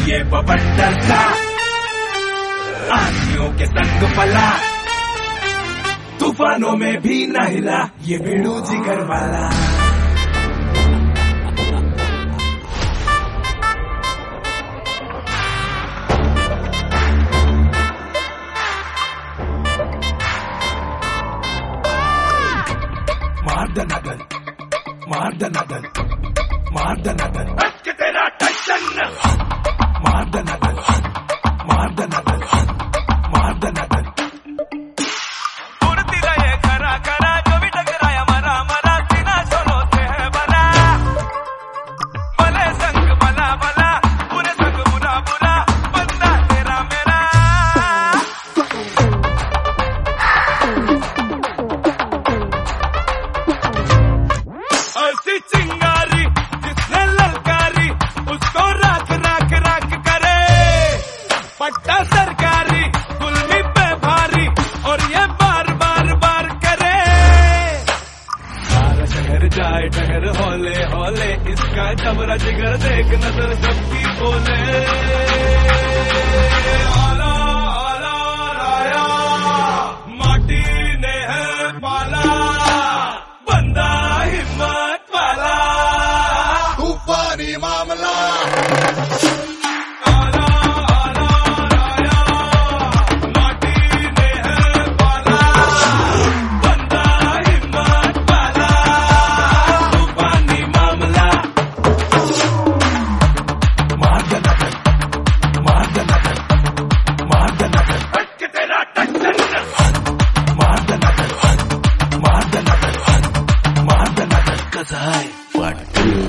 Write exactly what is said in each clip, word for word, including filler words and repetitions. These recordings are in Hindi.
ये बवंडर सा आंधियों के संग पला, तूफानों में भी न हिला ये भिड़ू जिगर वाला। मार द नगन, मार द नगन, मार द नगन, हट तेरा टेंशन। मार द नगन, मार द नगन, मार द नगन। उड़ती रहे करा करा जो भी टकराया मरा मरा, सीना छोड़ते हैं बना भले संग भला भला, बुरे संग बुरा बुरा, बंदा तेरा मेरा। ऐसी चिंगारी जिसने ललकारी उसको राख राख राख करे, पट्टा सरकारी गुलमी पे भारी और ये बार बार बार करे। सारा शहर जाए ठहर होले होले, इसका जबरा जिगर देख नजर सबकी बोले। आला आला राया माटी ने है पाला, बंदा हिम्मत वाला तूफानी मामला। आला आला राया माटी ने है पाला, बंदा हिम्मत वाला तूफानी मामला। मार द नगन, मार द नगन, मार द नगन, हट तेरा टेंशन। मार द नगन, मार द नगन, मार द नगन। कसाई पाटिल।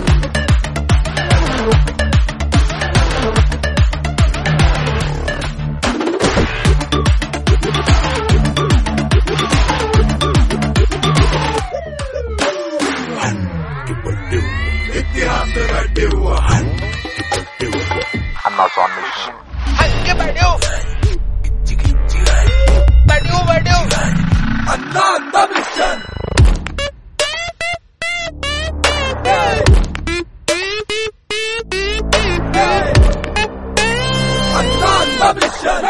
इतिहास रटे हुआ I'm not on mission. हल्के बैठो बैठो बैठो। अन्ना अन्ना मिशन। अन्ना अन्ना मिशन।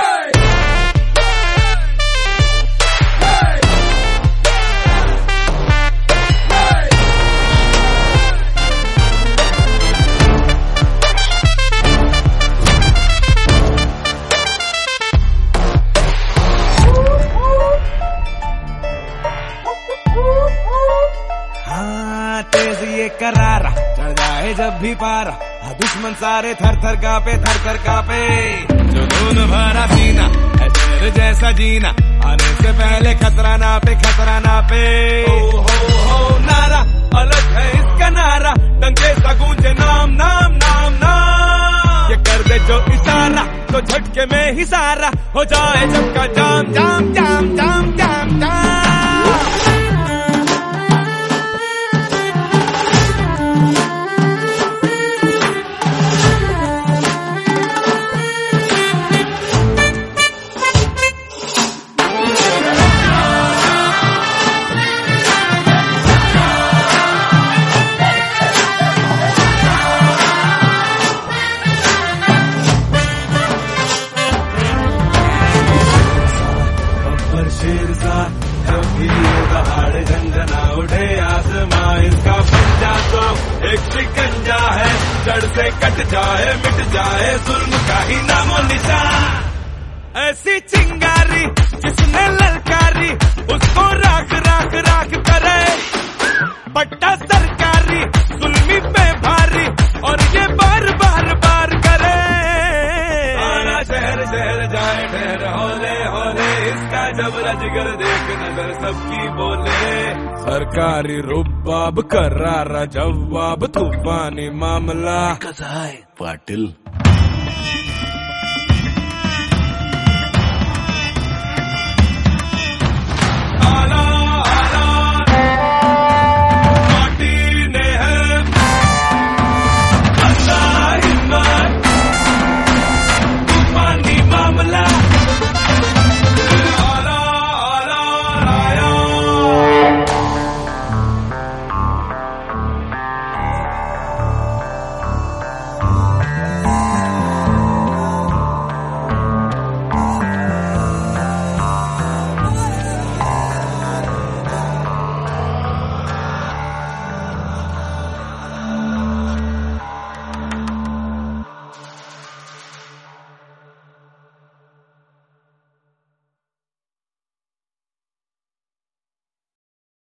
हाँ तेज ये करारा चढ़ जाए जब भी पारा, हाँ दुश्मन सारे थर थर कापे थर थर कापे। जुनून भरा सीना है शेर जैसा जीना, आने से पहले खतरा ना पे खतरा ना पे। ओ हो हो नारा अलग है इसका नारा, डंके सा गूंजे नाम नाम नाम नाम। ये कर दे जो इशारा तो झटके में ही सारा हो जाए सबका जाम जाम जाम जाम जाम जाम। शेर सा जब भी दहाड़ झंझना उठे आसमां, इसका पंजा तो एक शिकंजा है, जड़ से कट जाए मिट जाए जुल्म का ही नामो निशान। ऐसी चिंगारी जिसने ललकारी उसको राख राख राख करे, पट्टा सरकारी जुल्मी पे भारी और ये बार बार बार करे। सारा शहर शहर जाए ठहर होले होले, इसका जबरा जिगर देख नजर सबकी बोले। सरकारी रुबाब करारा जवाब, तूफानी मामला। कसाई पाटिल।